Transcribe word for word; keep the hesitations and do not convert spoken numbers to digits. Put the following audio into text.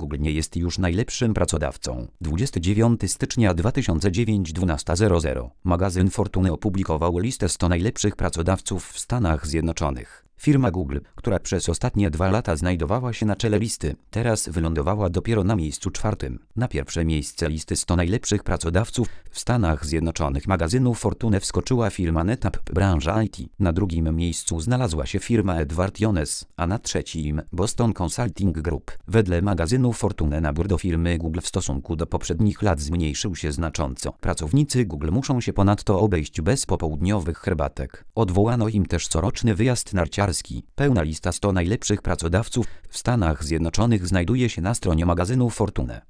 Google nie jest już najlepszym pracodawcą. dwudziestego dziewiątego stycznia dwa tysiące dziewiątego dwunasta zero zero magazyn Fortune opublikował listę stu najlepszych pracodawców w Stanach Zjednoczonych. Firma Google, która przez ostatnie dwa lata znajdowała się na czele listy, teraz wylądowała dopiero na miejscu czwartym. Na pierwsze miejsce listy stu najlepszych pracodawców w Stanach Zjednoczonych magazynu Fortune wskoczyła firma NetApp, branża I T. Na drugim miejscu znalazła się firma Edward Jones, a na trzecim Boston Consulting Group. Wedle magazynu Fortune nabór do firmy Google w stosunku do poprzednich lat zmniejszył się znacząco. Pracownicy Google muszą się ponadto obejść bez popołudniowych herbatek. Odwołano im też coroczny wyjazd narciarski. Pełna lista stu najlepszych pracodawców w Stanach Zjednoczonych znajduje się na stronie magazynu Fortune.